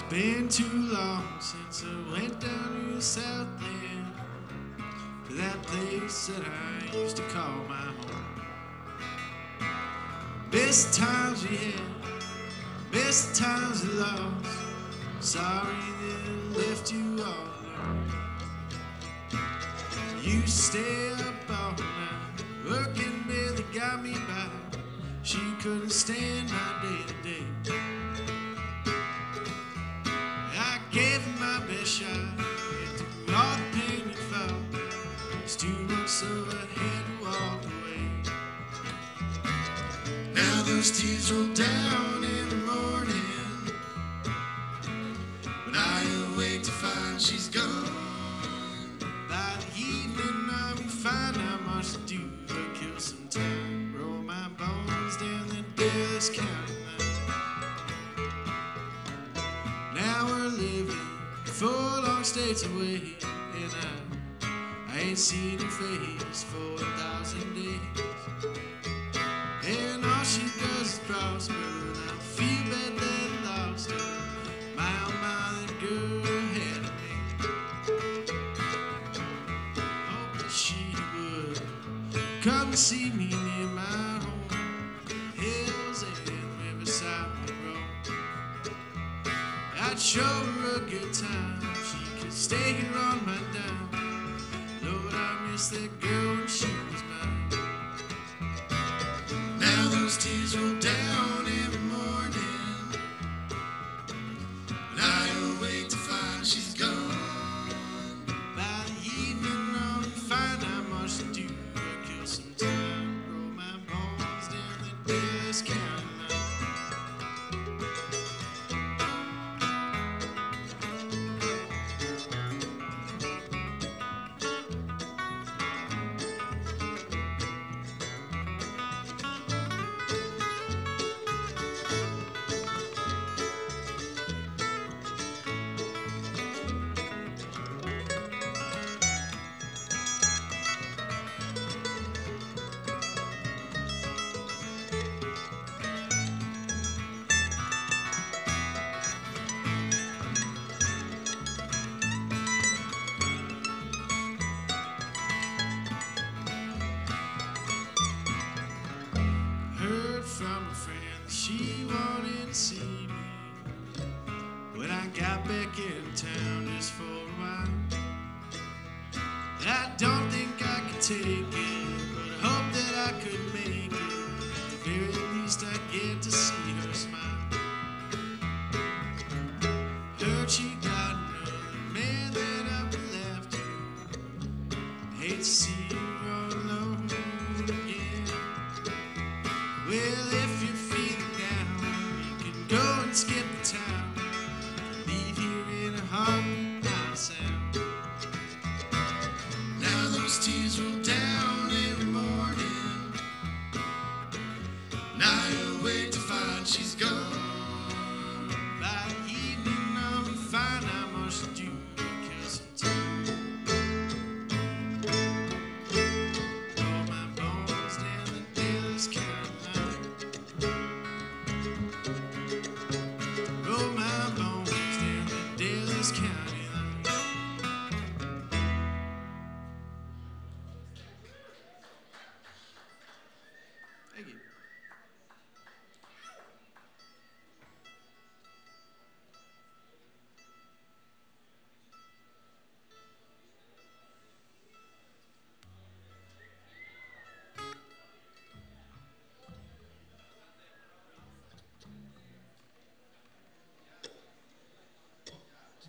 Been too long since I went down to the South End, to that place that I used to call my home. Best times we had, best times we lost. Sorry that I left you all alone. You stay up all night, working barely got me by. She couldn't stand my day to day. I gave her my best shot, and through all the pain and felt, it's too much, so I had to walk away. Now those tears roll down in the morning, when I awake to find she's gone. By the evening I'll be fine, not much to do but kill some time, roll my bones down the Dallas County line. Now we're living 4 long states away, and I ain't seen her face for 1,000 days. And all she does is prosper, and I feel bad that I lost her. My oh my, that girl had me. Hope that she would come see me near my home, hills and Riverside Road. I'd show her a good time, she could stay here on my dime. Lord, I miss that girl when she was mine. Now those tears roll down every morning, and I awake to find she's gone. By the evening I'll be fine, not much to do but kill some time, roll my bones down the Dallas County line. From a friend that she wanted to see me when I got back in town just for a while. I don't think I could take it, but I hope that I could make it. At the very least I get to see her smile. Heard she got another man that I've left her. Hate to see her all alone again. Well, if you're feeling down, you can go and skip the town, leave here in a heartbeat, not a sound. Now those tears roll down every morning, and I awake to find she's gone.